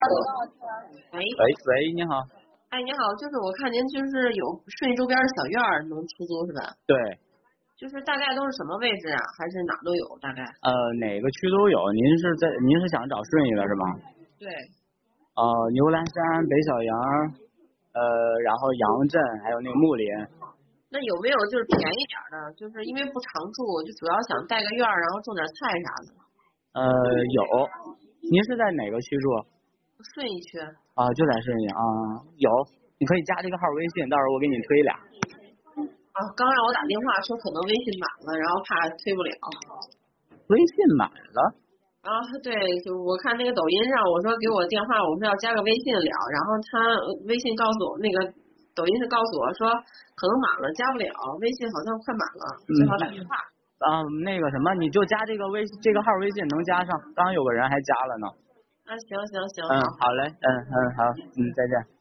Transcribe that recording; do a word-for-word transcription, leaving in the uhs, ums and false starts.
喂喂喂，你好。 哎，你好，就是我看您就是有顺义周边的小院儿能出租是吧？ 对， 就是大概都是什么位置啊？还是哪都有大概？ 呃，哪个区都有。您是在您是想找顺义的是吗？ 对， 呃，牛栏山、北小杨，呃，然后杨镇，还有那个木林。 那有没有就是便宜点儿的？就是因为不常住，就主要想带个院儿，然后种点菜啥的。 呃，有。您是在哪个区住？ 顺义区。 啊，就在顺义啊。有，你可以加这个号微信，到时候我给你推俩。 啊，刚让我打电话说可能微信满了，然后怕推不了。 微信买了？ 啊，对，就我看那个抖音上，我说给我电话，我说要加个微信聊，然后他微信告诉我那个抖音是告诉我说可能满了，加不了，微信好像快满了，最好打电话。 啊，那个什么，你就加这个微这个号微信能加上，刚刚有个人还加了呢。 啊，行行行， 嗯， 好。 好嘞，嗯嗯好，嗯，再见。